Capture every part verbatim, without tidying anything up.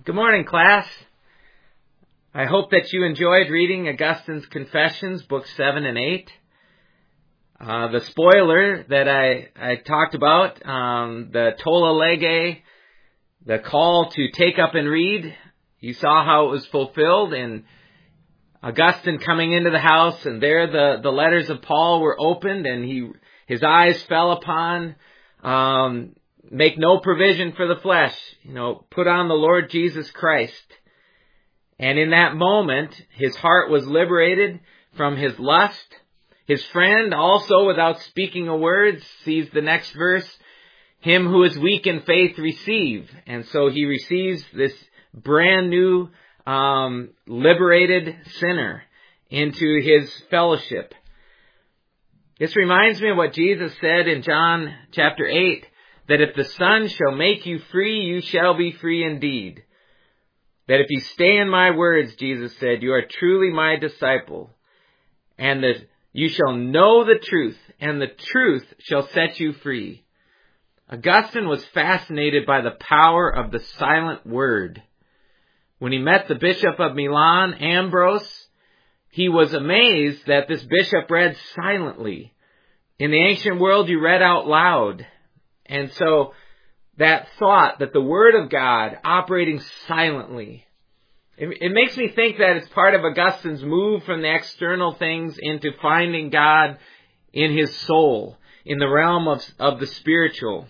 Good morning, class. I hope that you enjoyed reading Augustine's Confessions, books seven and eight. Uh, the spoiler that I, I talked about, um, the Tolle Lege, the call to take up and read, you saw how it was fulfilled in Augustine coming into the house, and there the, the letters of Paul were opened, and he his eyes fell upon um make no provision for the flesh, you know, put on the Lord Jesus Christ. And in that moment, his heart was liberated from his lust. His friend also, without speaking a word, sees the next verse, him who is weak in faith receive. And so he receives this brand new, um, liberated sinner into his fellowship. This reminds me of what Jesus said in John chapter eight, that if the Son shall make you free, you shall be free indeed. That if you stay in my words, Jesus said, you are truly my disciple, and that you shall know the truth, and the truth shall set you free. Augustine was fascinated by the power of the silent word. When he met the Bishop of Milan, Ambrose, he was amazed that this bishop read silently. In the ancient world, you read out loud. And so that thought that the Word of God operating silently, it, it makes me think that it's part of Augustine's move from the external things into finding God in his soul, in the realm of, of the spiritual.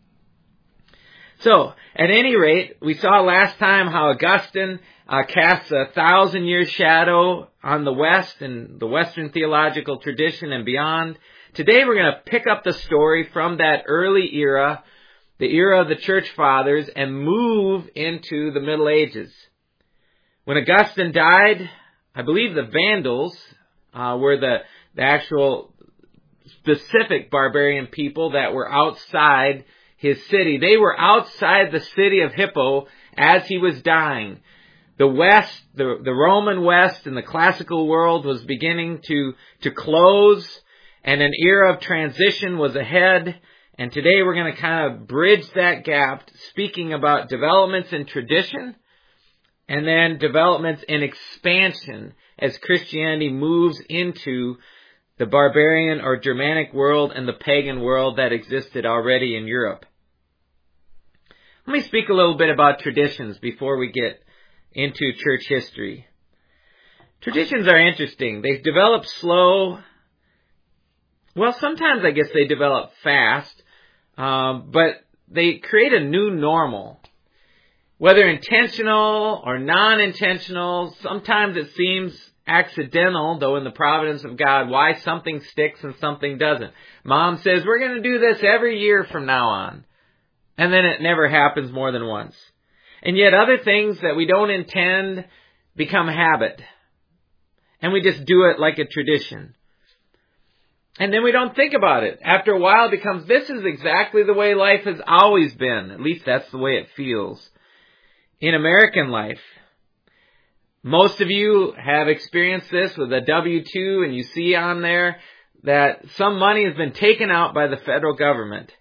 So, at any rate, we saw last time how Augustine uh, casts a thousand-year shadow on the West and the Western theological tradition and beyond. Today we're going to pick up the story from that early era, the era of the Church Fathers, and move into the Middle Ages. When Augustine died, I believe the Vandals uh, were the, the actual specific barbarian people that were outside his city. They were outside the city of Hippo as he was dying. The West, the, the Roman West and the classical world was beginning to, to close, and an era of transition was ahead. And today we're going to kind of bridge that gap, speaking about developments in tradition and then developments in expansion as Christianity moves into the barbarian or Germanic world and the pagan world that existed already in Europe. Let me speak a little bit about traditions before we get into church history. Traditions are interesting. They develop slow. Well, sometimes I guess they develop fast, um, but they create a new normal. Whether intentional or non-intentional, sometimes it seems accidental, though in the providence of God, why something sticks and something doesn't. Mom says, we're going to do this every year from now on. And then it never happens more than once. And yet other things that we don't intend become habit. And we just do it like a tradition. And then we don't think about it. After a while it becomes, this is exactly the way life has always been. At least that's the way it feels. In American life, most of you have experienced this with a W two, and you see on there that some money has been taken out by the federal government.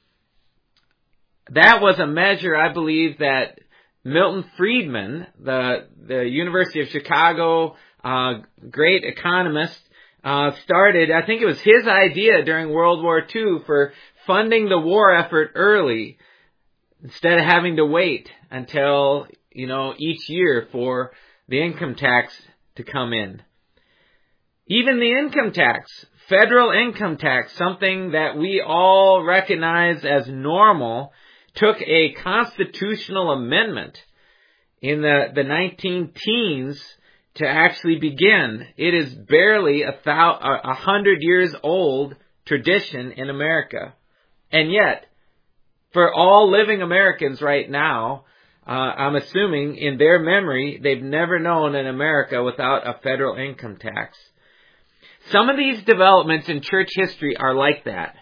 That was a measure, I believe, that Milton Friedman, the, the University of Chicago uh, great economist, Uh, started, I think it was his idea during World War Two for funding the war effort early instead of having to wait until, you know, each year for the income tax to come in. Even the income tax, federal income tax, something that we all recognize as normal, took a constitutional amendment in the, the nineteen teens to actually begin. It is barely a, thou, a hundred years old tradition in America. And yet, for all living Americans right now, uh, I'm assuming in their memory, they've never known an America without a federal income tax. Some of these developments in church history are like that.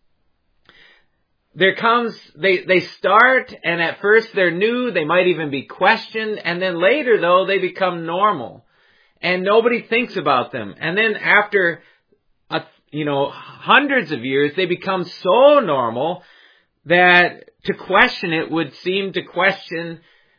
There comes, they, they start, and at first they're new, they might even be questioned, and then later though, they become normal. And nobody thinks about them. And then after, a, you know, hundreds of years, they become so normal that to question it would seem to question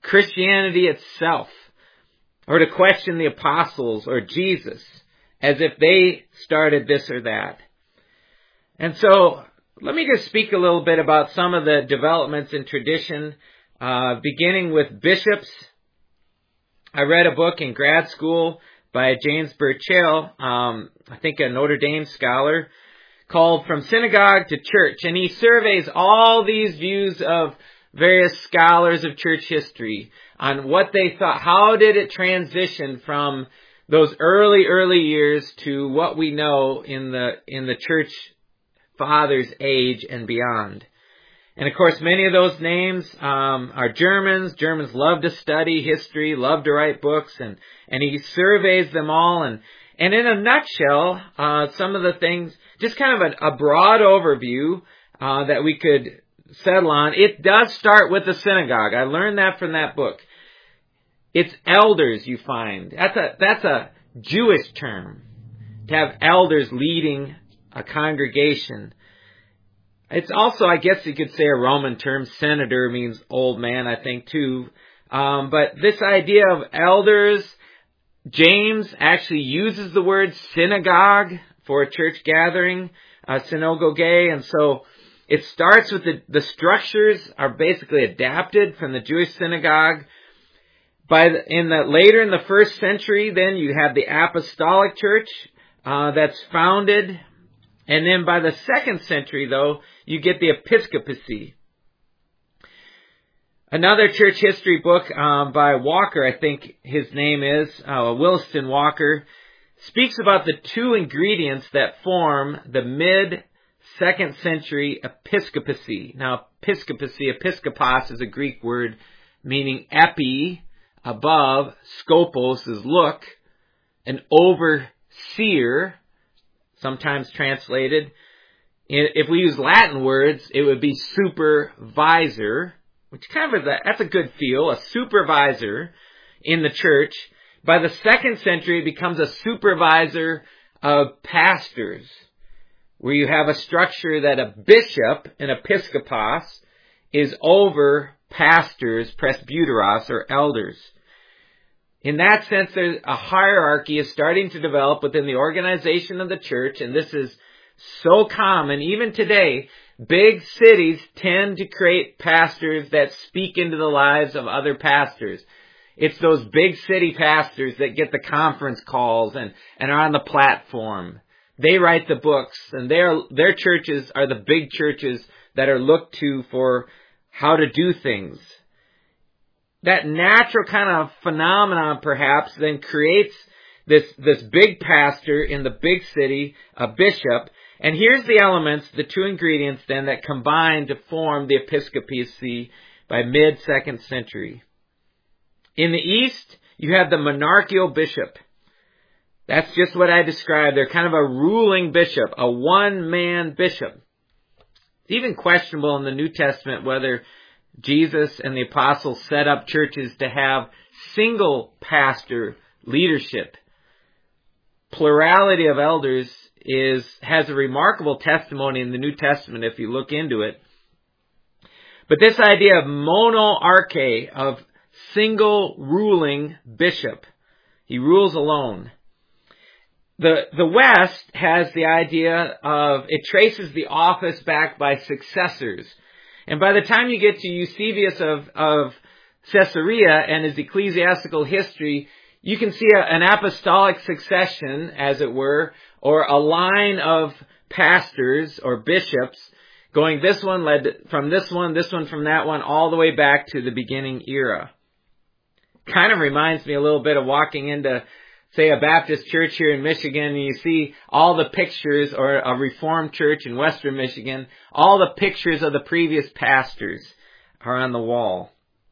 Christianity itself, or to question the apostles or Jesus as if they started this or that. And so, let me just speak a little bit about some of the developments in tradition, uh, beginning with bishops. I read a book in grad school by James Burchell, um, I think a Notre Dame scholar, called From Synagogue to Church. And he surveys all these views of various scholars of church history on what they thought, how did it transition from those early, early years to what we know in the, in the church fathers' age and beyond. And of course, many of those names um, are Germans. Germans love to study history, love to write books, and, and he surveys them all. And, and in a nutshell, uh, some of the things, just kind of a, a broad overview uh, that we could settle on. It does start with the synagogue. I learned that from that book. It's elders you find. That's a that's a Jewish term, to have elders leading a congregation. It's also, I guess you could say, a Roman term. Senator means old man, I think, too. Um, but this idea of elders, James actually uses the word synagogue for a church gathering, uh, synagogue, and so it starts with the, the structures are basically adapted from the Jewish synagogue. By the, in the later in the first century, then you have the apostolic church uh, that's founded. And then by the second century, though, you get the episcopacy. Another church history book um, by Walker, I think his name is, uh, Williston Walker, speaks about the two ingredients that form the mid-second century episcopacy. Now, episcopacy, episkopos is a Greek word meaning epi, above, scopos is look, an overseer, sometimes translated. If we use Latin words, it would be supervisor, which kind of is a, that's a good feel, a supervisor in the church. By the second century, it becomes a supervisor of pastors, where you have a structure that a bishop, an episkopos, is over pastors, presbyteros, or elders. In that sense, there's a hierarchy is starting to develop within the organization of the church, and this is so common. Even today, big cities tend to create pastors that speak into the lives of other pastors. It's those big city pastors that get the conference calls and, and are on the platform. They write the books, and their their churches are the big churches that are looked to for how to do things. That natural kind of phenomenon, perhaps, then creates this, this big pastor in the big city, a bishop. And here's the elements, the two ingredients then that combine to form the episcopacy by mid-second century. In the East, you have the monarchical bishop. That's just what I described. They're kind of a ruling bishop, a one-man bishop. It's even questionable in the New Testament whether Jesus and the apostles set up churches to have single pastor leadership. Plurality of elders is has a remarkable testimony in the New Testament if you look into it. But this idea of monarchy, of single ruling bishop, he rules alone. The the West has the idea of, it traces the office back by successors. And by the time you get to Eusebius of, of Caesarea and his ecclesiastical history, you can see a, an apostolic succession, as it were, or a line of pastors or bishops going, this one led from this one, this one from that one, all the way back to the beginning era. Kind of reminds me a little bit of walking into, say, a Baptist church here in Michigan, and you see all the pictures, or a Reformed church in Western Michigan, all the pictures of the previous pastors are on the wall.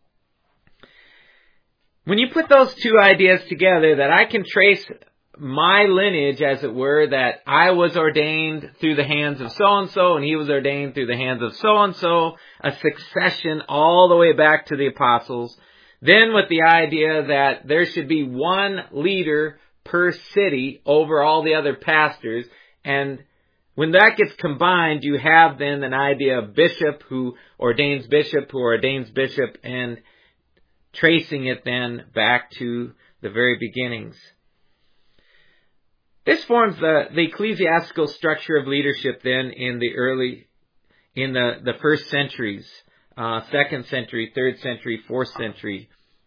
When you put those two ideas together, that I can trace my lineage, as it were, that I was ordained through the hands of so-and-so, and he was ordained through the hands of so-and-so, a succession all the way back to the apostles. Then with the idea that there should be one leader per city over all the other pastors. And when that gets combined, you have then an idea of bishop who ordains bishop, who ordains bishop, and tracing it then back to the very beginnings. This forms the, the ecclesiastical structure of leadership then in the early, in the, the first centuries, uh, second century, third century, fourth century.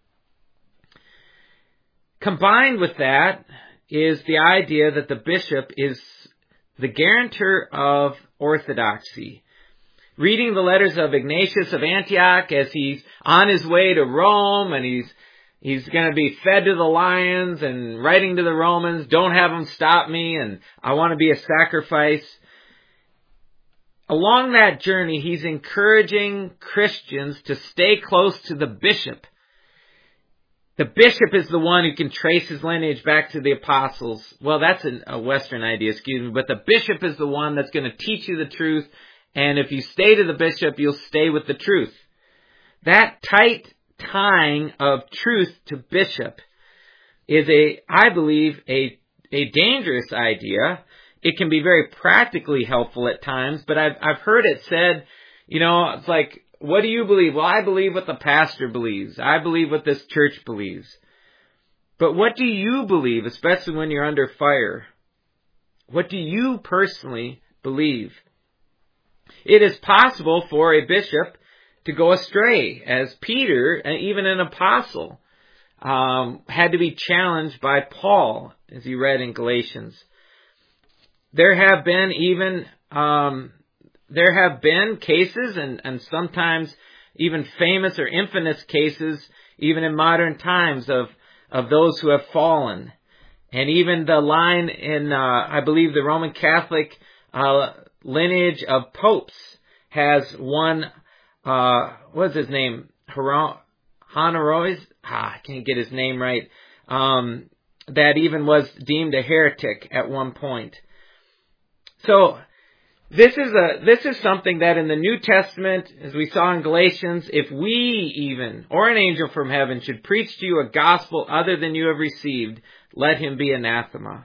Combined with that is the idea that the bishop is the guarantor of orthodoxy. Reading the letters of Ignatius of Antioch as he's on his way to Rome and he's he's going to be fed to the lions, and writing to the Romans, don't have them stop me, and I want to be a sacrifice. Along that journey, he's encouraging Christians to stay close to the bishop. The bishop is the one who can trace his lineage back to the apostles. Well, that's a Western idea, excuse me, but the bishop is the one that's going to teach you the truth, and if you stay to the bishop, you'll stay with the truth. That tight tying of truth to bishop is a, I believe, a, a dangerous idea. It can be very practically helpful at times, but I've, I've heard it said, you know, it's like, what do you believe? Well, I believe what the pastor believes. I believe what this church believes. But what do you believe, especially when you're under fire? What do you personally believe? It is possible for a bishop to go astray, as Peter, even an apostle, um, had to be challenged by Paul, as he read in Galatians. There have been even um, there have been cases, and, and sometimes even famous or infamous cases, even in modern times, of of those who have fallen. And even the line in, uh, I believe, the Roman Catholic uh, lineage of popes has one. Uh, what's his name? Honorius? Ah, I can't get his name right. Um, that even was deemed a heretic at one point. So, this is a, this is something that in the New Testament, as we saw in Galatians, if we even, or an angel from heaven, should preach to you a gospel other than you have received, let him be anathema.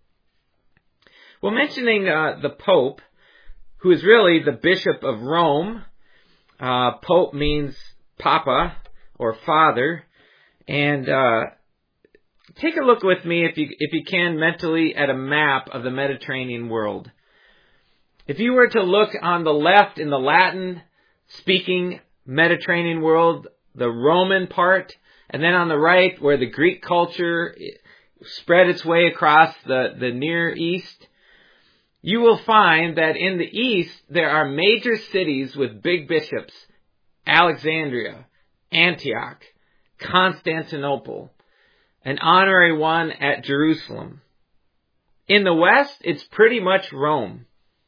Well, mentioning uh, the Pope, who is really the Bishop of Rome. Uh, Pope means Papa or Father, and uh, take a look with me, if you if you can, mentally at a map of the Mediterranean world. If you were to look on the left in the Latin-speaking Mediterranean world, the Roman part, and then on the right where the Greek culture spread its way across the, the Near East, you will find that in the east, there are major cities with big bishops: Alexandria, Antioch, Constantinople, an honorary one at Jerusalem. In the west, it's pretty much Rome.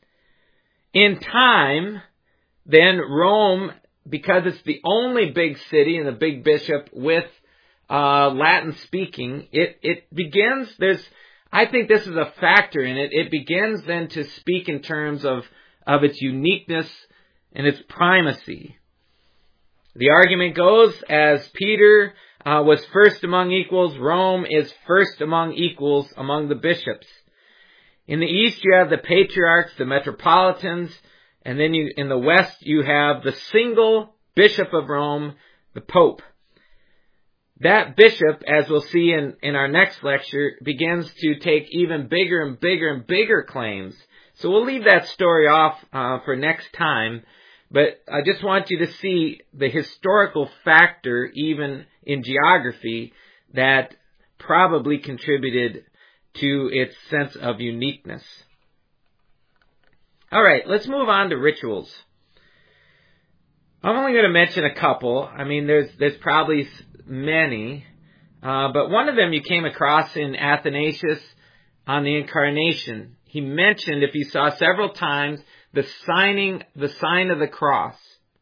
In time, then Rome, because it's the only big city and the big bishop with uh, Latin speaking, it, it begins, there's I think this is a factor in it. It begins then to speak in terms of, of its uniqueness and its primacy. The argument goes, as Peter uh, was first among equals, Rome is first among equals among the bishops. In the east you have the patriarchs, the metropolitans, and then you, in the west you have the single bishop of Rome, the Pope. That bishop, as we'll see in, in our next lecture, begins to take even bigger and bigger and bigger claims. So we'll leave that story off uh, for next time. But I just want you to see the historical factor, even in geography, that probably contributed to its sense of uniqueness. All right, let's move on to rituals. I'm only going to mention a couple. I mean, there's there's probably many, uh, but one of them you came across in Athanasius on the Incarnation. He mentioned, if you saw several times, the signing, the sign of the cross.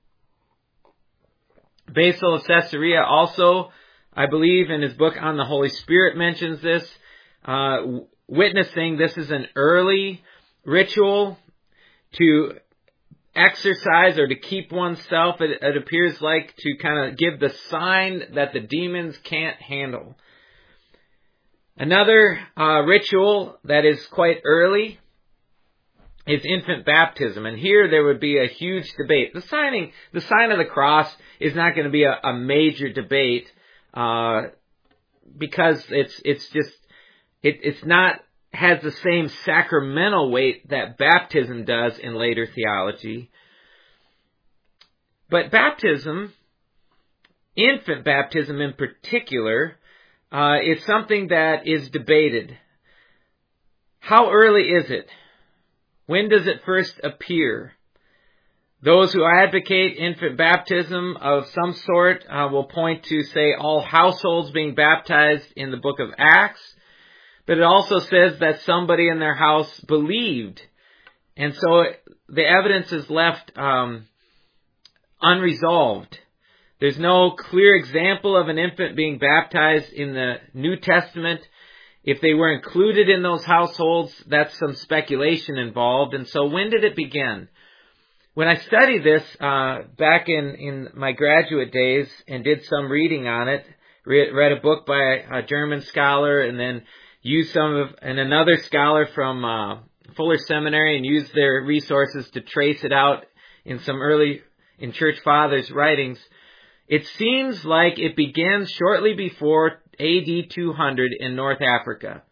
Basil of Caesarea also, I believe, in his book on the Holy Spirit mentions this, uh, witnessing this is an early ritual to exercise or to keep oneself. It, it appears like to kind of give the sign that the demons can't handle. Another uh, ritual that is quite early is infant baptism, and here there would be a huge debate. The signing, the sign of the cross is not going to be a, a major debate, uh, because it's it's just it, it's not has the same sacramental weight that baptism does in later theology. But baptism, infant baptism in particular, uh, is something that is debated. How early is it? When does it first appear? Those who advocate infant baptism of some sort uh, will point to, say, all households being baptized in the book of Acts. But it also says that somebody in their house believed. And so the evidence is left um, unresolved. There's no clear example of an infant being baptized in the New Testament. If they were included in those households, that's some speculation involved. And so when did it begin? When I studied this uh, back in, in my graduate days and did some reading on it, read, read a book by a German scholar and then used some of, and another scholar from uh, Fuller Seminary and used their resources to trace it out in some early, in Church Fathers' writings, it seems like it began shortly before A D two hundred in North Africa.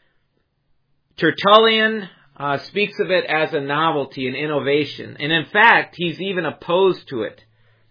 Tertullian uh, speaks of it as a novelty, an innovation, and in fact, he's even opposed to it.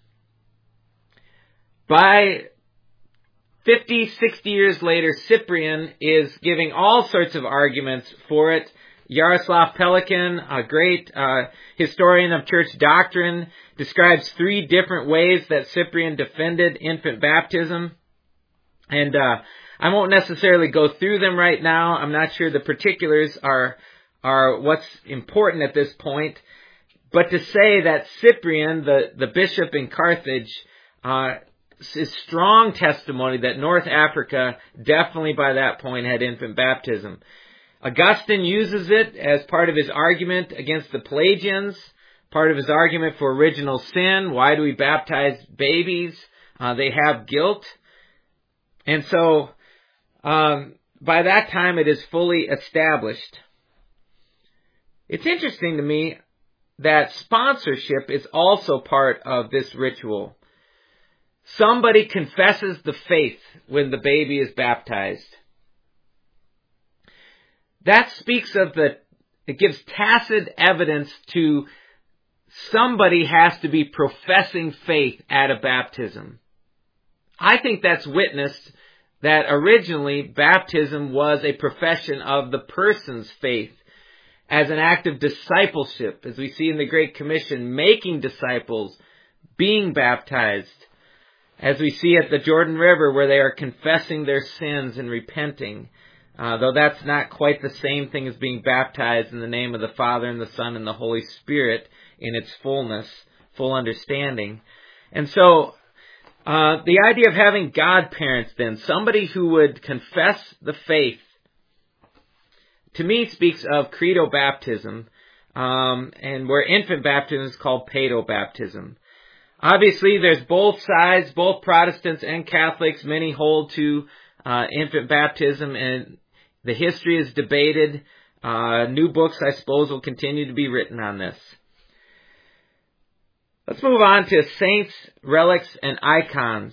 By fifty, sixty years later, Cyprian is giving all sorts of arguments for it. Yaroslav Pelikan, a great uh, historian of church doctrine, describes three different ways that Cyprian defended infant baptism. And uh, I won't necessarily go through them right now. I'm not sure the particulars are are what's important at this point. But to say that Cyprian, the, the bishop in Carthage, uh, is strong testimony that North Africa definitely by that point had infant baptism. Augustine uses it as part of his argument against the Pelagians, part of his argument for original sin. Why do we baptize babies? Uh, they have guilt. And so, um, by that time it is fully established. It's interesting to me that sponsorship is also part of this ritual. Somebody confesses the faith when the baby is baptized. That speaks of the, it gives tacit evidence to somebody has to be professing faith at a baptism. I think that's witnessed that originally baptism was a profession of the person's faith as an act of discipleship, as we see in the Great Commission, making disciples, being baptized, as we see at the Jordan River where they are confessing their sins and repenting, uh, though that's not quite the same thing as being baptized in the name of the Father and the Son and the Holy Spirit in its fullness, full understanding. And so, Uh, the idea of having godparents then, somebody who would confess the faith, to me speaks of credo baptism, um, and where infant baptism is called paedo baptism. Obviously, there's both sides, both Protestants and Catholics. Many hold to uh, infant baptism, and the history is debated. Uh, new books, I suppose, will continue to be written on this. Let's move on to saints, relics, and icons.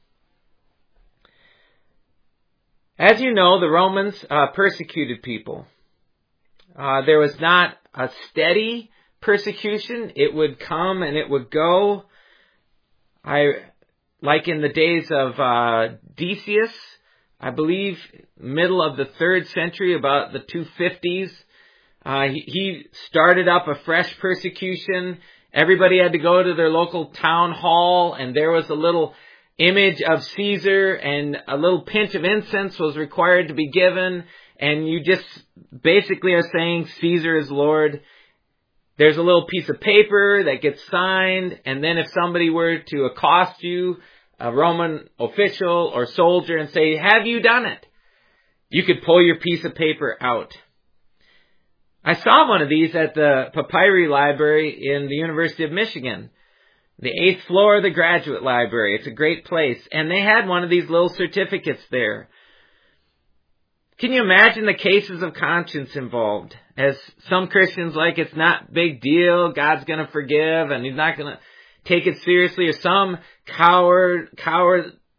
As you know, the Romans uh, persecuted people. Uh, there was not a steady persecution. It would come and it would go. I, like in the days of uh, Decius, I believe middle of the third century, about the two fifties, uh, he, he started up a fresh persecution. Everybody had to go to their local town hall, and there was a little image of Caesar, and a little pinch of incense was required to be given, and you just basically are saying Caesar is Lord. There's a little piece of paper that gets signed, and then if somebody were to accost you, a Roman official or soldier, and say, "Have you done it?" you could pull your piece of paper out. I saw one of these at the Papyri Library in the University of Michigan, the eighth floor of the Graduate Library. It's a great place. And they had one of these little certificates there. Can you imagine the cases of conscience involved? As some Christians like, it's not a big deal, God's going to forgive, and He's not going to take it seriously. Or some coward, coward,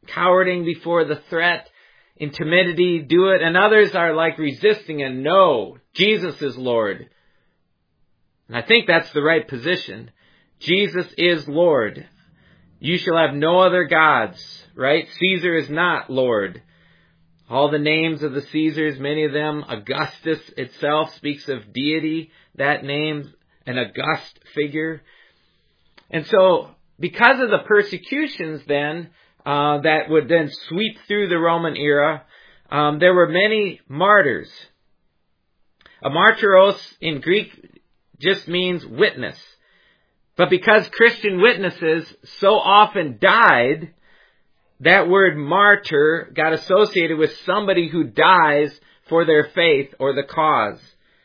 cowering before the threat, in timidity, do it. And others are like resisting and no, Jesus is Lord. And I think that's the right position. Jesus is Lord. You shall have no other gods, right? Caesar is not Lord. All the names of the Caesars, many of them, Augustus itself speaks of deity, that name, an august figure. And so, because of the persecutions then, uh, that would then sweep through the Roman era, um, there were many martyrs. A martyros in Greek just means witness. But because Christian witnesses so often died, that word martyr got associated with somebody who dies for their faith or the cause.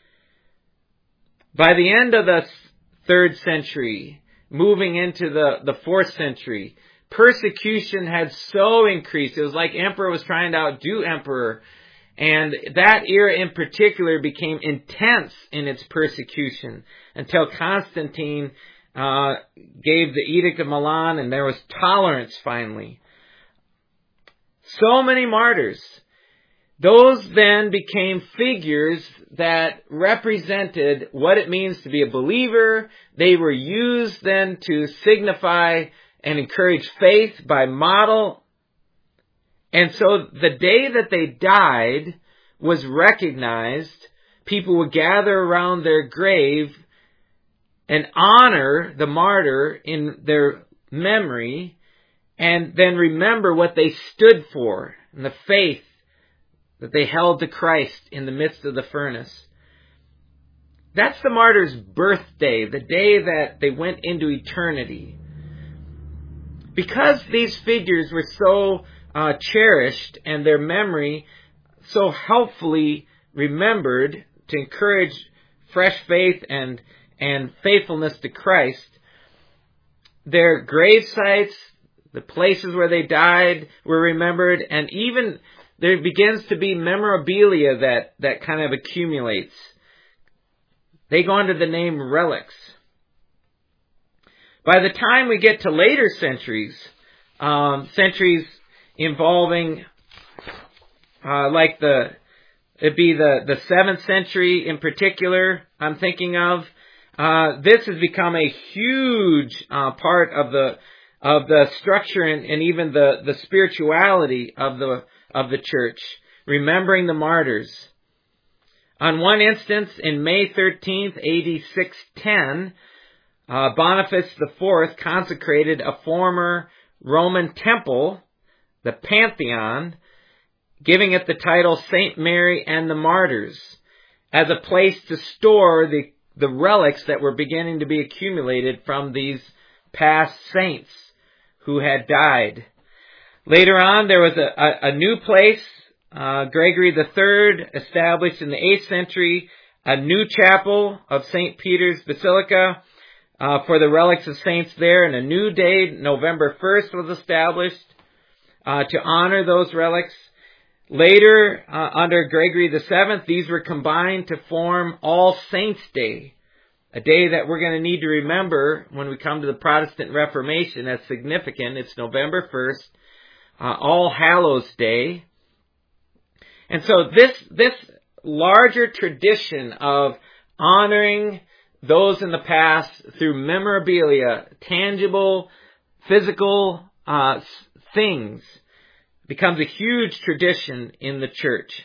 By the end of the third century, moving into the, the fourth century, persecution had so increased. It was like emperor was trying to outdo emperor. And that era in particular became intense in its persecution until Constantine uh, gave the Edict of Milan, and there was tolerance finally. So many martyrs. Those then became figures that represented what it means to be a believer. They were used then to signify and encourage faith by model. And so the day that they died was recognized. People would gather around their grave and honor the martyr in their memory, and then remember what they stood for and the faith that they held to Christ in the midst of the furnace. That's the martyr's birthday, the day that they went into eternity. Because these figures were so uh, cherished and their memory so helpfully remembered to encourage fresh faith and, and faithfulness to Christ, their grave sites, the places where they died were remembered, and even there begins to be memorabilia that, that kind of accumulates. They go under the name relics. By the time we get to later centuries, um, centuries involving, uh, like the, it'd be the, the seventh century in particular, I'm thinking of, uh, this has become a huge, uh, part of the, of the structure and, and even the, the spirituality of the, of the church, remembering the martyrs. On one instance, in May thirteenth, A D six ten, uh, Boniface the Fourth consecrated a former Roman temple, the Pantheon, giving it the title Saint Mary and the Martyrs, as a place to store the, the relics that were beginning to be accumulated from these past saints who had died. Later on, there was a, a, a new place, uh, Gregory the Third established in the eighth century, a new chapel of Saint Peter's Basilica uh, for the relics of saints there, and a new day, November first, was established uh, to honor those relics. Later, uh, under Gregory the Seventh, these were combined to form All Saints' Day, a day that we're going to need to remember when we come to the Protestant Reformation as significant. It's November first. Uh, All Hallows Day. And so this, this larger tradition of honoring those in the past through memorabilia, tangible, physical, uh, things, becomes a huge tradition in the church.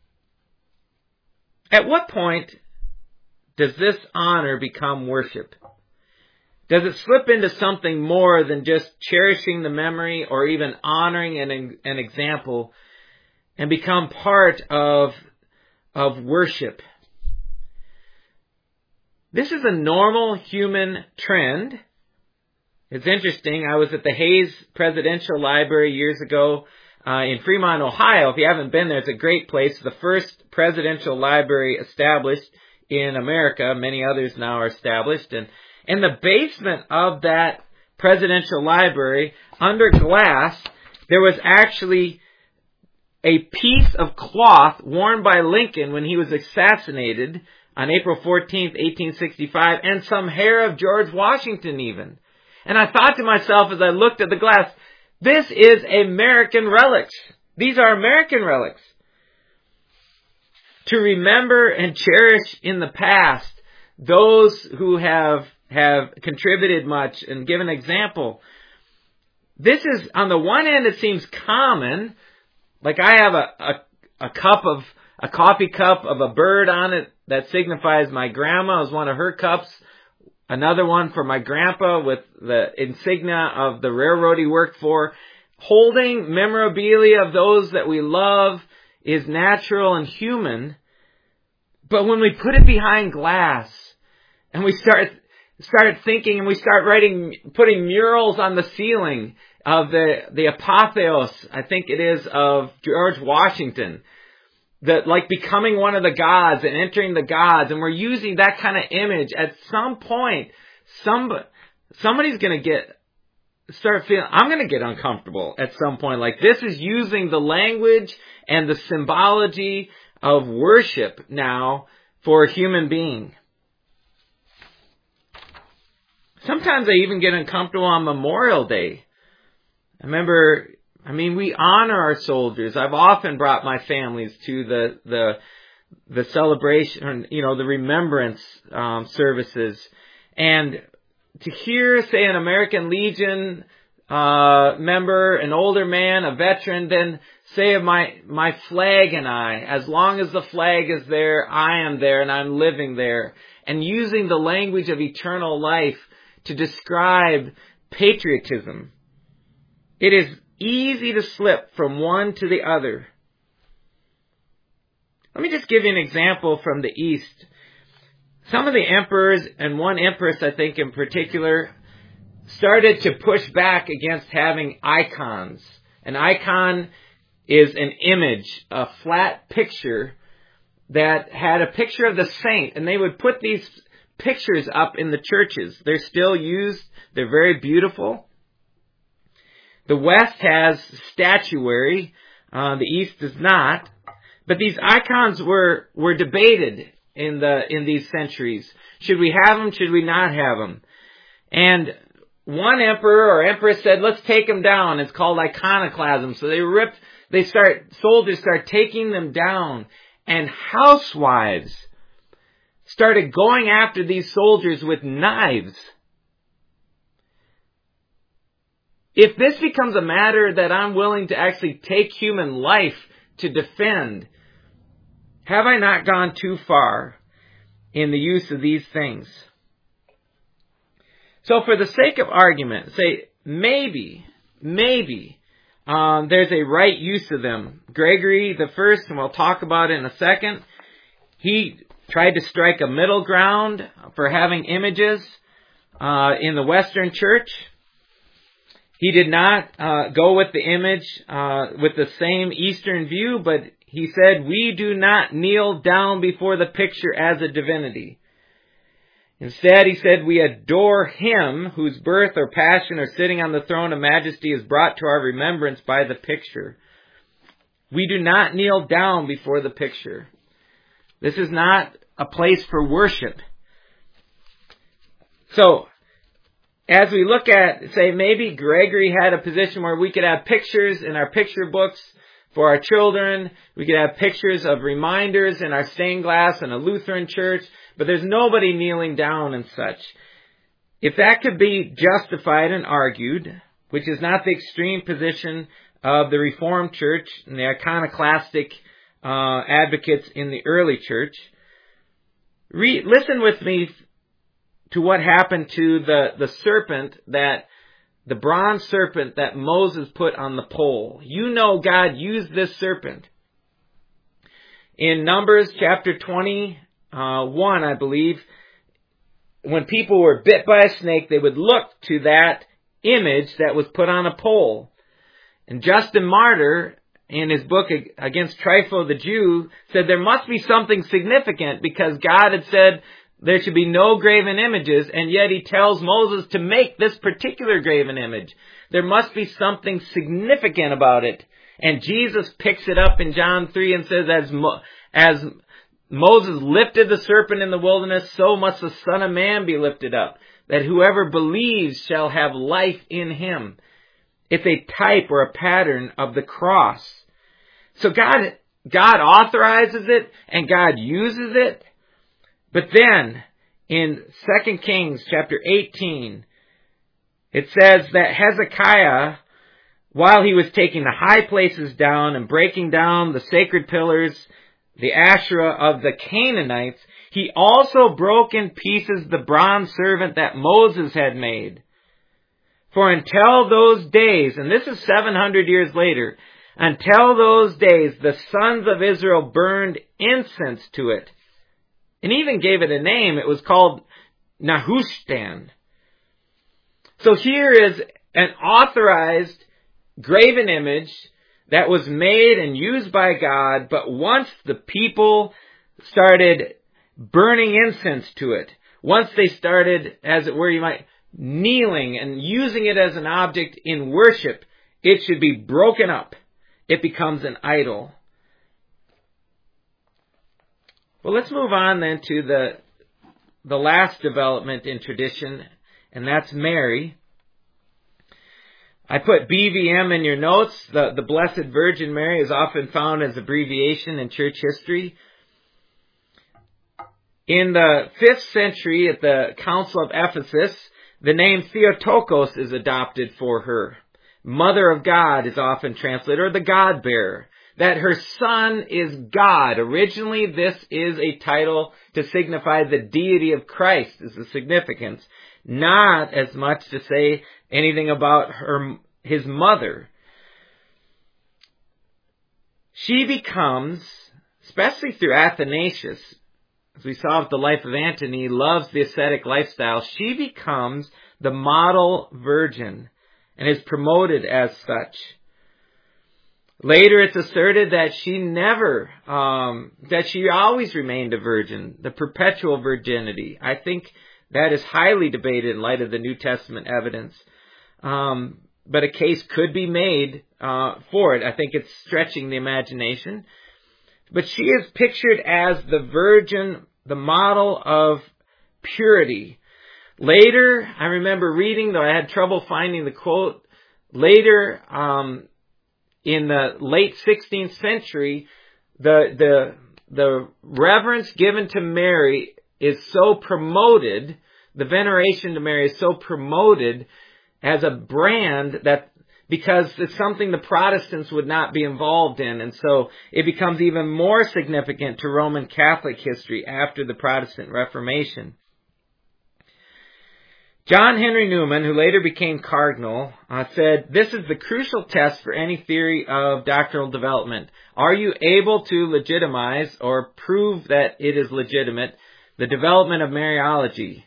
At what point does this honor become worship? Does it slip into something more than just cherishing the memory or even honoring an, an example and become part of, of worship? This is a normal human trend. It's interesting. I was at the Hayes Presidential Library years ago uh, in Fremont, Ohio. If you haven't been there, it's a great place. The first presidential library established in America. Many others now are established. And in the basement of that presidential library, under glass, there was actually a piece of cloth worn by Lincoln when he was assassinated on April fourteenth, eighteen sixty-five, and some hair of George Washington even. And I thought to myself as I looked at the glass, This is American relics. These are American relics. To remember and cherish in the past those who have have contributed much and given example. This is, on the one hand, it seems common. Like I have a, a, a cup of, a coffee cup of a bird on it that signifies my grandma. It was one of her cups. Another one for my grandpa with the insignia of the railroad he worked for. Holding memorabilia of those that we love is natural and human. But when we put it behind glass and we start start thinking and we start writing, putting murals on the ceiling of the, the apotheos, I think it is, of George Washington, that like becoming one of the gods and entering the gods, and we're using that kind of image, at some point, somebody, somebody's going to get, start feeling, I'm going to get uncomfortable at some point. Like, this is using the language and the symbology of worship now for a human being. Sometimes I even get uncomfortable on Memorial Day. I remember, I mean, we honor our soldiers. I've often brought my families to the the the celebration, you know, the remembrance um, services, and to hear, say, an American Legion uh, member, an older man, a veteran, then say of my my flag and I, as long as the flag is there, I am there and I'm living there, and using the language of eternal life to describe patriotism. It is easy to slip from one to the other. Let me just give you an example from the East. Some of the emperors, and one empress I think in particular, started to push back against having icons. An icon is an image, a flat picture that had a picture of the saint, and they would put these pictures up in the churches. They're still used. They're very beautiful. The West has statuary. Uh, the East does not. But these icons were were debated in the in these centuries. Should we have them? Should we not have them? And one emperor or empress said, "Let's take them down." It's called iconoclasm. So they ripped. They start. Soldiers start taking them down, and housewives started going after these soldiers with knives. If this becomes a matter that I'm willing to actually take human life to defend, have I not gone too far in the use of these things? So for the sake of argument, say maybe, maybe um, there's a right use of them. Gregory the First, and we'll talk about it in a second, he tried to strike a middle ground for having images uh, in the Western Church. He did not uh, go with the image uh, with the same Eastern view, but he said, "We do not kneel down before the picture as a divinity. Instead," he said, "we adore him whose birth or passion or sitting on the throne of majesty is brought to our remembrance by the picture. We do not kneel down before the picture." This is not a place for worship. So, as we look at, say, maybe Gregory had a position where we could have pictures in our picture books for our children. We could have pictures of reminders in our stained glass in a Lutheran church, but there's nobody kneeling down and such. If that could be justified and argued, which is not the extreme position of the Reformed Church and the iconoclastic uh, advocates in the early church, re- listen with me to what happened to the, the serpent, that the bronze serpent that Moses put on the pole. You know God used this serpent. In Numbers chapter twenty-one, I believe, when people were bit by a snake, they would look to that image that was put on a pole. And Justin Martyr, in his book Against Trypho the Jew, said there must be something significant because God had said there should be no graven images, and yet he tells Moses to make this particular graven image. There must be something significant about it. And Jesus picks it up in John three and says, as, Mo- as Moses lifted the serpent in the wilderness, so must the Son of Man be lifted up, that whoever believes shall have life in him. It's a type or a pattern of the cross. So God, God authorizes it and God uses it. But then in Second Kings chapter eighteen, it says that Hezekiah, while he was taking the high places down and breaking down the sacred pillars, the Asherah of the Canaanites, he also broke in pieces the bronze serpent that Moses had made. For until those days, and this is seven hundred years later, until those days the sons of Israel burned incense to it, and even gave it a name. It was called Nehushtan. So here is an authorized graven image that was made and used by God, but once the people started burning incense to it, once they started, as it were, you might, kneeling and using it as an object in worship, it should be broken up. It becomes an idol. Well, let's move on then to the, the last development in tradition, and that's Mary. I put B V M in your notes. The, the Blessed Virgin Mary is often found as abbreviation in church history. In the fifth century, at the Council of Ephesus, the name Theotokos is adopted for her. Mother of God is often translated, or the God-bearer. That her son is God. Originally, this is a title to signify the deity of Christ, is the significance. Not as much to say anything about her, his mother. She becomes, especially through Athanasius, as we saw with the life of Antony, loves the ascetic lifestyle, she becomes the model virgin and is promoted as such. Later it's asserted that she never, um, that she always remained a virgin, the perpetual virginity. I think that is highly debated in light of the New Testament evidence. Um, but a case could be made uh, for it. I think it's stretching the imagination. But she is pictured as the virgin, the model of purity. Later, I remember reading, though I had trouble finding the quote, later, um, in the late sixteenth century, the, the, the reverence given to Mary is so promoted, the veneration to Mary is so promoted as a brand that, because it's something the Protestants would not be involved in, and so it becomes even more significant to Roman Catholic history after the Protestant Reformation. John Henry Newman, who later became cardinal, uh, said, "This is the crucial test for any theory of doctrinal development. Are you able to legitimize or prove that it is legitimate the development of Mariology?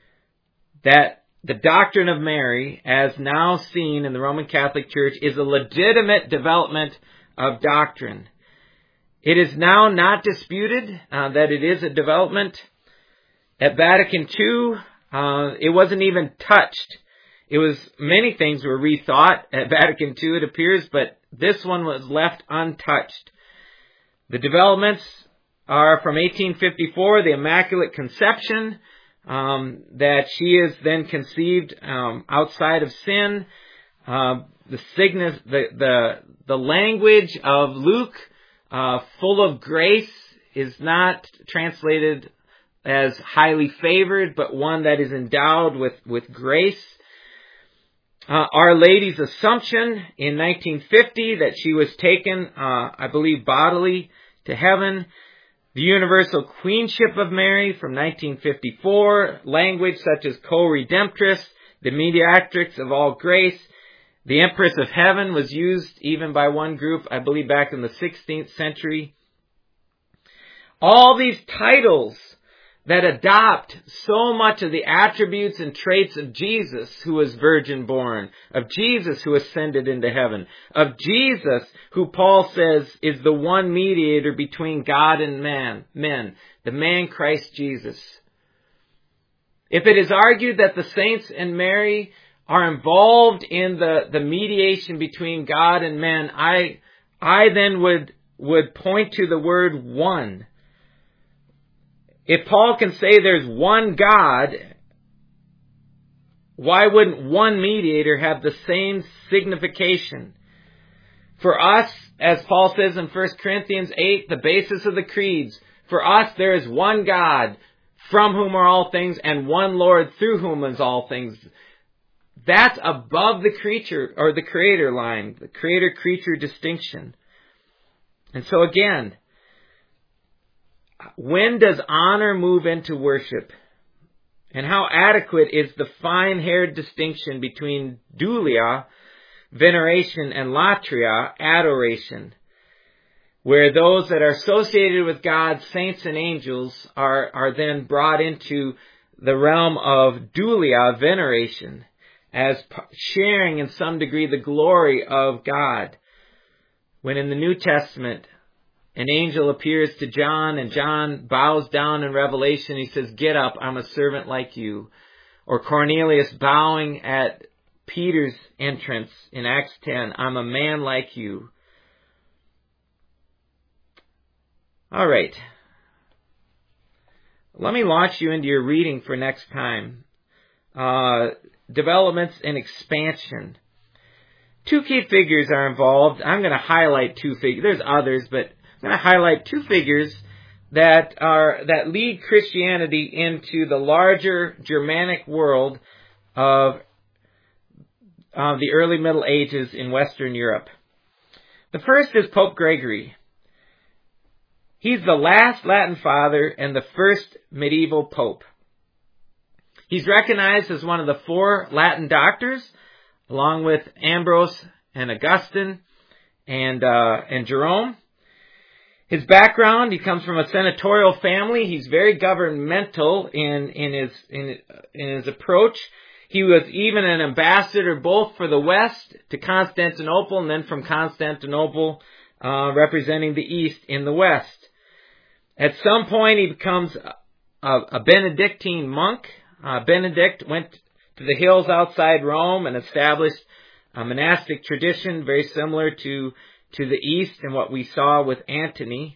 That the doctrine of Mary, as now seen in the Roman Catholic Church, is a legitimate development of doctrine. It is now not disputed uh, that it is a development. At Vatican Two, uh, it wasn't even touched. It was, many things were rethought at Vatican Two, it appears, but this one was left untouched. The developments are from eighteen fifty-four, the Immaculate Conception, Um, that she is then conceived um, outside of sin. Uh, the, sign- the the the language of Luke, uh, full of grace, is not translated as highly favored, but one that is endowed with with grace. Uh, Our Lady's Assumption in nineteen fifty, that she was taken, uh, I believe, bodily to heaven. The Universal Queenship of Mary from nineteen fifty-four, language such as co-redemptress, the mediatrix of all grace. The Empress of Heaven was used even by one group, I believe back in the sixteenth century. All these titles that adopt so much of the attributes and traits of Jesus, who was virgin born, of Jesus who ascended into heaven, of Jesus who Paul says is the one mediator between God and man, men, the man Christ Jesus. If it is argued that the saints and Mary are involved in the, the mediation between God and man, I, I then would, would point to the word one. If Paul can say there's one God, Why wouldn't one mediator have the same signification? For us, as Paul says in First Corinthians eight, the basis of the creeds, for us there is one God, from whom are all things, and one Lord, through whom is all things. That's above the creature, or the creator line, the creator-creature distinction. And so again, when does honor move into worship? And how adequate is the fine-haired distinction between dulia, veneration, and latria, adoration, where those that are associated with God, saints and angels, are, are then brought into the realm of dulia, veneration, as sharing in some degree the glory of God. When in the New Testament, an angel appears to John, and John bows down in Revelation. He says, "Get up, I'm a servant like you." Or Cornelius bowing at Peter's entrance in Acts ten, "I'm a man like you." All right. Let me launch you into your reading for next time. Uh, developments and expansion. Two key figures are involved. I'm going to highlight two figures. There's others, but I'm going to highlight two figures that are that lead Christianity into the larger Germanic world of uh, the early Middle Ages in Western Europe. The first is Pope Gregory. He's the last Latin father and the first medieval pope. He's recognized as one of the four Latin doctors, along with Ambrose and Augustine and uh, and Jerome. His background, he comes from a senatorial family. He's very governmental in in his in, in his approach. He was even an ambassador both for the West to Constantinople, and then from Constantinople uh, representing the East in the West. At some point, he becomes a, a Benedictine monk. Uh, Benedict went to the hills outside Rome and established a monastic tradition very similar to to the East and what we saw with Antony.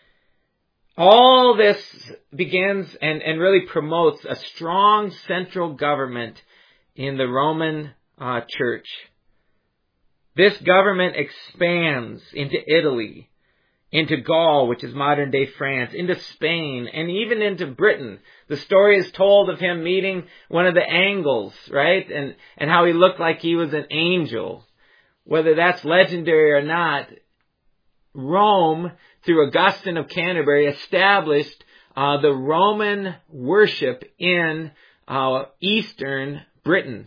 All this begins and, and really promotes a strong central government in the Roman uh, Church. This government expands into Italy, into Gaul, which is modern-day France, into Spain, and even into Britain. The story is told of him meeting one of the Angles, right? And, and how he looked like he was an angel. Whether that's legendary or not, Rome, through Augustine of Canterbury, established uh, the Roman worship in uh, Eastern Britain.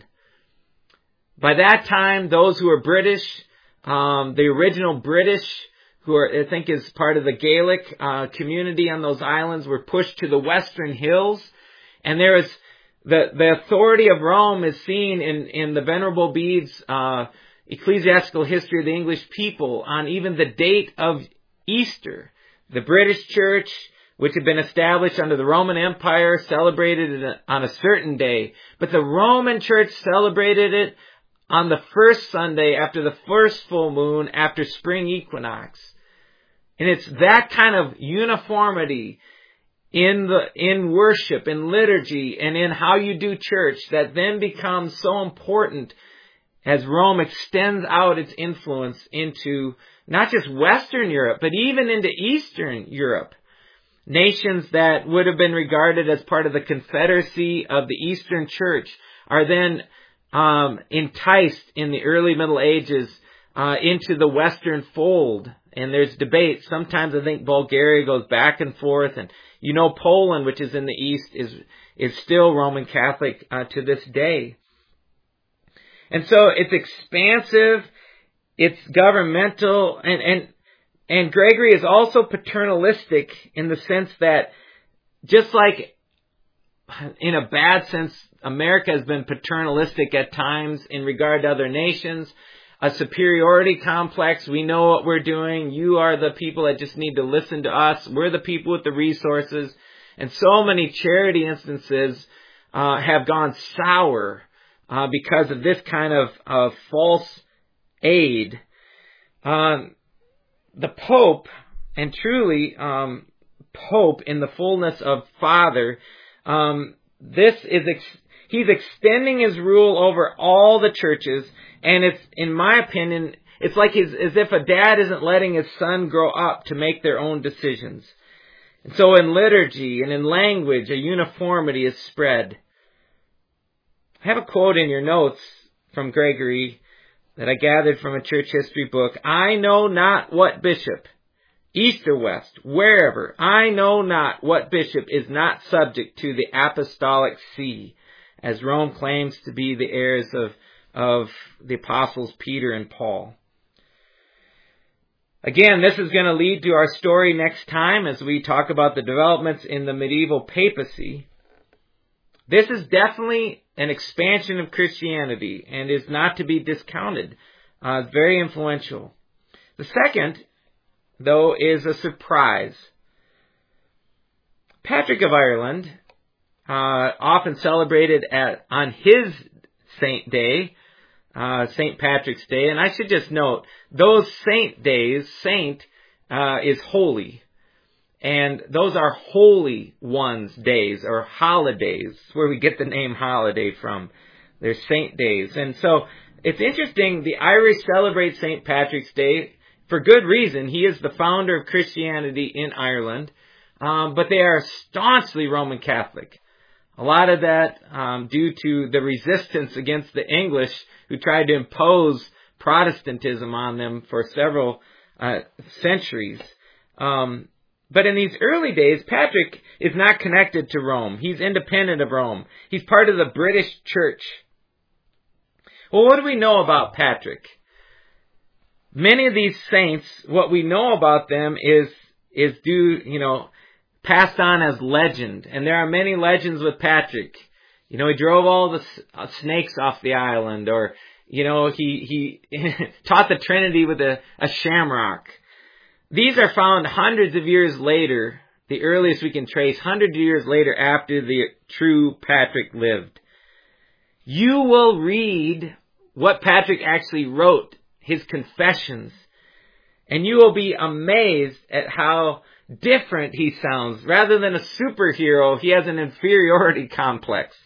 By that time, those who were British, um, the original British, who are, I think is part of the Gaelic uh, community on those islands, were pushed to the Western Hills. And there is, the, the authority of Rome is seen in, in the Venerable Bede's uh, Ecclesiastical History of the English People on even the date of Easter. The British Church, which had been established under the Roman Empire, celebrated it on a certain day. But the Roman Church celebrated it on the first Sunday after the first full moon after spring equinox. And it's that kind of uniformity in the in worship, in liturgy, and in how you do church that then becomes so important as Rome extends out its influence into not just Western Europe, but even into Eastern Europe. Nations that would have been regarded as part of the confederacy of the Eastern Church are then um, enticed in the early Middle Ages uh, into the Western fold. And there's debate. Sometimes I think Bulgaria goes back and forth. And you know Poland, which is in the East, is is still Roman Catholic uh, to this day. And so it's expansive, it's governmental, and, and, and Gregory is also paternalistic in the sense that just like in a bad sense, America has been paternalistic at times in regard to other nations, a superiority complex. We know what we're doing. You are the people that just need to listen to us. We're the people with the resources. And so many charity instances uh, have gone sour Uh, because of this kind of, of false aid. Um, the Pope, and truly um, Pope in the fullness of Father, um, this is ex- He's extending his rule over all the churches, and it's, in my opinion, it's like his, as if a dad isn't letting his son grow up to make their own decisions. And so in liturgy and in language, a uniformity is spread. I have a quote in your notes from Gregory that I gathered from a church history book. I know not what bishop, east or west, wherever, I know not what bishop is not subject to the apostolic see, as Rome claims to be the heirs of, of the apostles Peter and Paul. Again, this is going to lead to our story next time as we talk about the developments in the medieval papacy. This is definitely an expansion of Christianity and is not to be discounted. Uh, it's very influential. The second, though, is a surprise. Patrick of Ireland, uh, often celebrated at on his saint day, uh, Saint Patrick's Day, and I should just note, those saint days, saint uh, is holy. And those are holy ones days, or holidays, where we get the name holiday from. They're saint days. And so, it's interesting, the Irish celebrate Saint Patrick's Day for good reason. He is the founder of Christianity in Ireland. Um, but they are staunchly Roman Catholic. A lot of that um, due to the resistance against the English, who tried to impose Protestantism on them for several uh, centuries. Um But in these early days, Patrick is not connected to Rome. He's independent of Rome. He's part of the British Church. Well, what do we know about Patrick? Many of these saints, what we know about them is, is due, you know, passed on as legend. And there are many legends with Patrick. You know, he drove all the uh, snakes off the island, or, you know, he, he taught the Trinity with a, a shamrock. These are found hundreds of years later, the earliest we can trace, hundreds of years later after the true Patrick lived. You will read what Patrick actually wrote, his confessions, and you will be amazed at how different he sounds. Rather than a superhero, he has an inferiority complex.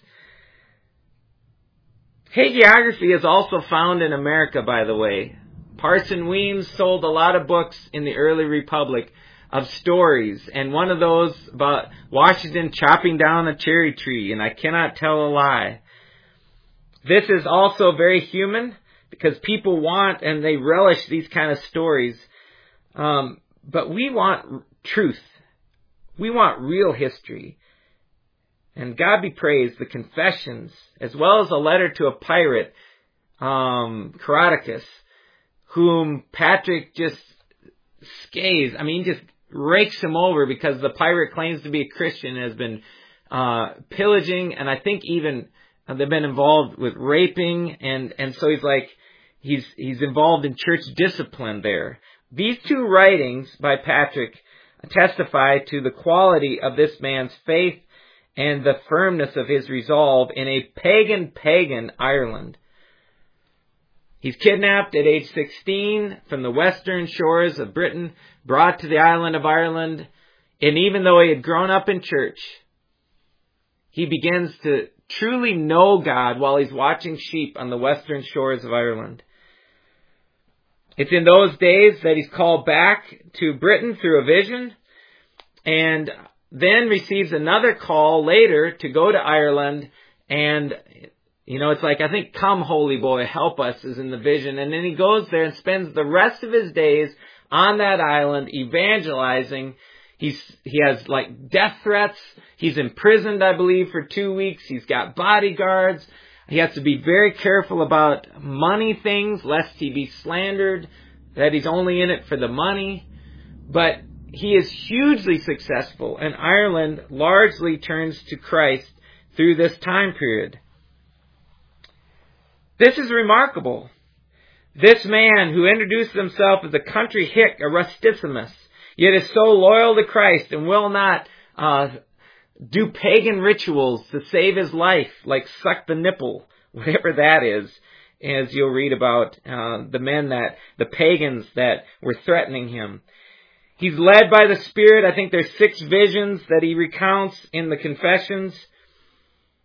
Hagiography is also found in America, by the way. Parson Weems sold a lot of books in the early Republic of stories, and one of those about Washington chopping down a cherry tree, and I cannot tell a lie. This is also very human, because people want and they relish these kind of stories, um, but we want truth. We want real history. And God be praised, the Confessions, as well as a letter to a pirate, um, Coroticus, whom Patrick just scathes. I mean, he just rakes him over because the pirate claims to be a Christian and has been uh, pillaging, and I think even uh, they've been involved with raping, and, and so he's like, he's he's involved in church discipline there. These two writings by Patrick testify to the quality of this man's faith and the firmness of his resolve in a pagan, pagan Ireland. He's kidnapped at age sixteen from the western shores of Britain, brought to the island of Ireland, and even though he had grown up in church, he begins to truly know God while he's watching sheep on the western shores of Ireland. It's in those days that he's called back to Britain through a vision, and then receives another call later to go to Ireland, and you know, it's like, I think, come holy boy, help us is in the vision. And then he goes there and spends the rest of his days on that island evangelizing. He's, he has like death threats. He's imprisoned, I believe, for two weeks. He's got bodyguards. He has to be very careful about money things, lest he be slandered, that he's only in it for the money. But he is hugely successful, and Ireland largely turns to Christ through this time period. This is remarkable. This man who introduced himself as a country hick, a rustissimus, yet is so loyal to Christ and will not uh, do pagan rituals to save his life, like suck the nipple, whatever that is, as you'll read about uh, the men that, the pagans that were threatening him. He's led by the Spirit. I think there's six visions that he recounts in the Confessions.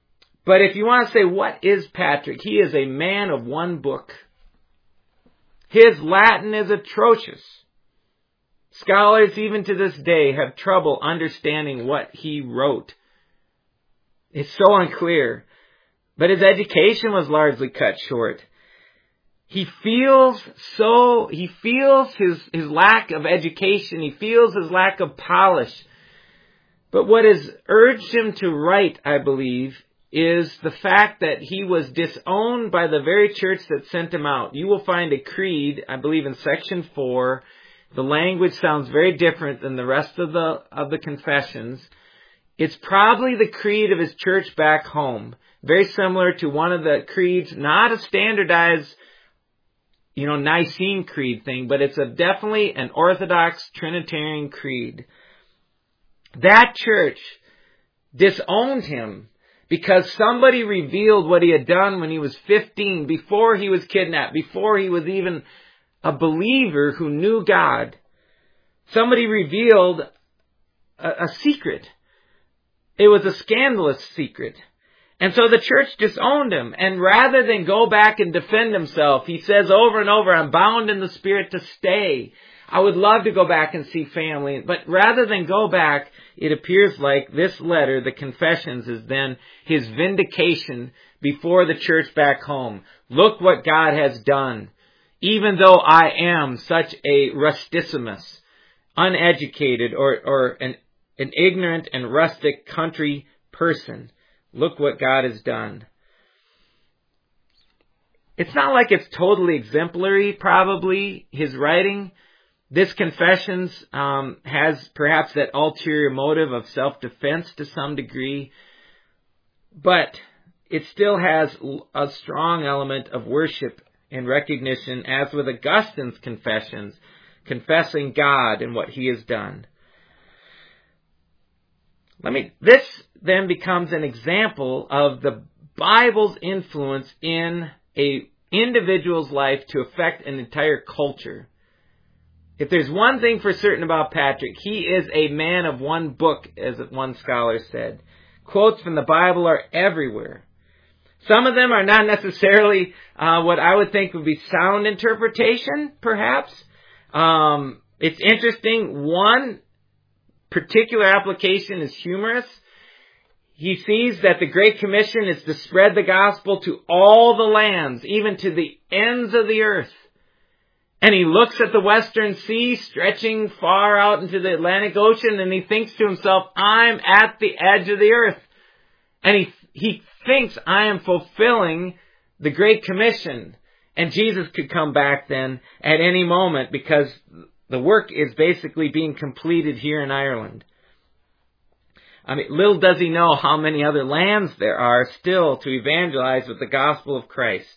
But if you want to say, what is Patrick? He is a man of one book. His Latin is atrocious. Scholars, even to this day, have trouble understanding what he wrote. It's so unclear. But his education was largely cut short. He feels so, he feels his, his lack of education. He feels his lack of polish. But what has urged him to write, I believe, is the fact that he was disowned by the very church that sent him out. You will find a creed, I believe in section four. The language sounds very different than the rest of the, of the confessions. It's probably the creed of his church back home. Very similar to one of the creeds, not a standardized, you know, Nicene Creed thing, but it's a definitely an Orthodox Trinitarian creed. That church disowned him because somebody revealed what he had done when he was fifteen, before he was kidnapped, before he was even a believer who knew God. Somebody revealed a, a secret. It was a scandalous secret. And so the church disowned him. And rather than go back and defend himself, he says over and over, I'm bound in the Spirit to stay. I would love to go back and see family. But rather than go back, it appears like this letter, the Confessions, is then his vindication before the church back home. Look what God has done. Even though I am such a rustissimus, uneducated, or, or an, an ignorant and rustic country person, look what God has done. It's not like it's totally exemplary, probably, his writing. This Confessions um, has perhaps that ulterior motive of self-defense to some degree, but it still has a strong element of worship and recognition, as with Augustine's Confessions, confessing God and what he has done. Let me. This then becomes an example of the Bible's influence in a individual's life to affect an entire culture. If there's one thing for certain about Patrick, he is a man of one book, as one scholar said. Quotes from the Bible are everywhere. Some of them are not necessarily uh, what I would think would be sound interpretation, perhaps. Um, it's interesting. One particular application is humorous. He sees that the Great Commission is to spread the gospel to all the lands, even to the ends of the earth. And he looks at the Western Sea stretching far out into the Atlantic Ocean, and he thinks to himself, I'm at the edge of the earth. And he he thinks, I am fulfilling the Great Commission. And Jesus could come back then at any moment, because the work is basically being completed here in Ireland. I mean, little does he know how many other lands there are still to evangelize with the gospel of Christ.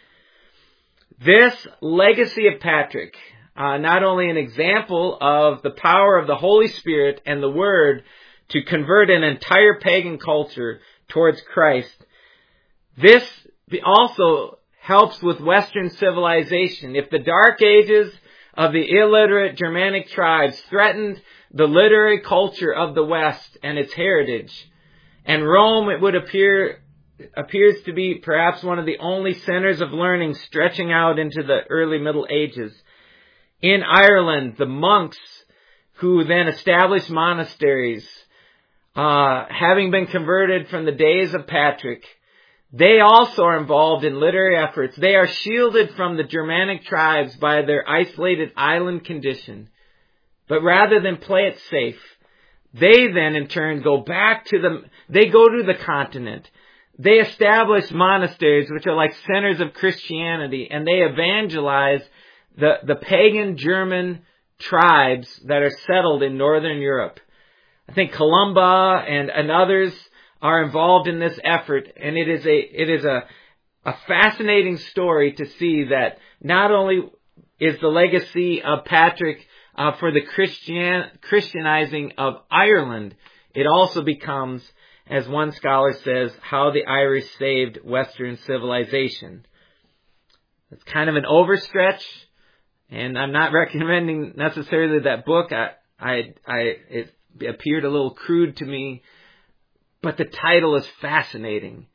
This legacy of Patrick, uh, not only an example of the power of the Holy Spirit and the Word to convert an entire pagan culture towards Christ, this also helps with Western civilization. If the Dark Ages of the illiterate Germanic tribes threatened the literary culture of the West and its heritage, and Rome, it would appear, appears to be perhaps one of the only centers of learning stretching out into the early Middle Ages. In Ireland, the monks who then established monasteries, uh, having been converted from the days of Patrick, they also are involved in literary efforts. They are shielded from the Germanic tribes by their isolated island condition. But rather than play it safe, they then in turn go back to the, they go to the continent. They establish monasteries, which are like centers of Christianity, and they evangelize the, the pagan German tribes that are settled in Northern Europe. I think Columba and, and others are involved in this effort, and it is a it is a a fascinating story to see that not only is the legacy of Patrick uh, for the Christian Christianizing of Ireland, it also becomes, as one scholar says, how the Irish saved Western civilization. It's kind of an overstretch, and I'm not recommending necessarily that book. I I I it appeared a little crude to me. But the title is fascinating.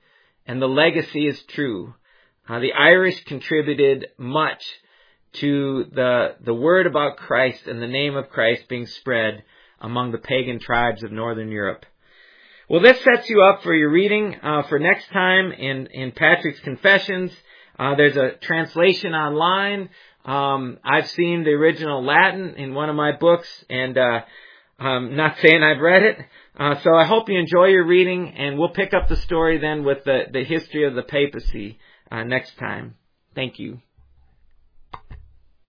and the legacy is true. Uh, the Irish contributed much to the the word about Christ and the name of Christ being spread among the pagan tribes of Northern Europe. Well, this sets you up for your reading uh, for next time in, in Patrick's Confessions. Uh, there's a translation online. Um, I've seen the original Latin in one of my books, and uh, I'm not saying I've read it. Uh, so I hope you enjoy your reading, and we'll pick up the story then with the, the history of the papacy uh, next time. Thank you.